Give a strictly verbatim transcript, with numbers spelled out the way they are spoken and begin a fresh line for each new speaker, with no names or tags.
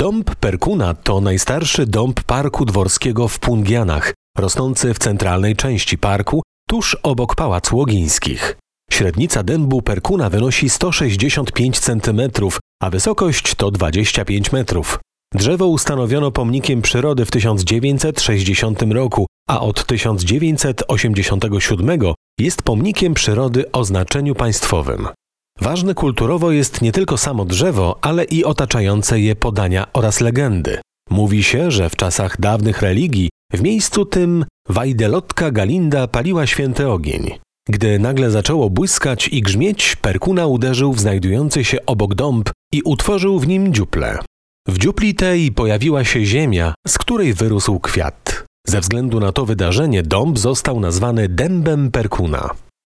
Dąb Perkuna to najstarszy dąb parku dworskiego w Pungianach, rosnący w centralnej części parku, tuż obok Pałacu Łogińskich. Średnica dębu Perkuna wynosi sto sześćdziesiąt pięć centymetrów, a wysokość to dwadzieścia pięć metrów. Drzewo ustanowiono pomnikiem przyrody w tysiąc dziewięćset sześćdziesiątym roku, a od tysiąc dziewięćset osiemdziesiątego siódmego jest pomnikiem przyrody o znaczeniu państwowym. Ważne kulturowo jest nie tylko samo drzewo, ale i otaczające je podania oraz legendy. Mówi się, że w czasach dawnych religii w miejscu tym Wajdelotka Galinda paliła święty ogień. Gdy nagle zaczęło błyskać i grzmieć, Perkuna uderzył w znajdujący się obok dąb i utworzył w nim dziuplę. W dziupli tej pojawiła się ziemia, z której wyrósł kwiat. Ze względu na to wydarzenie dąb został nazwany dębem Perkuna.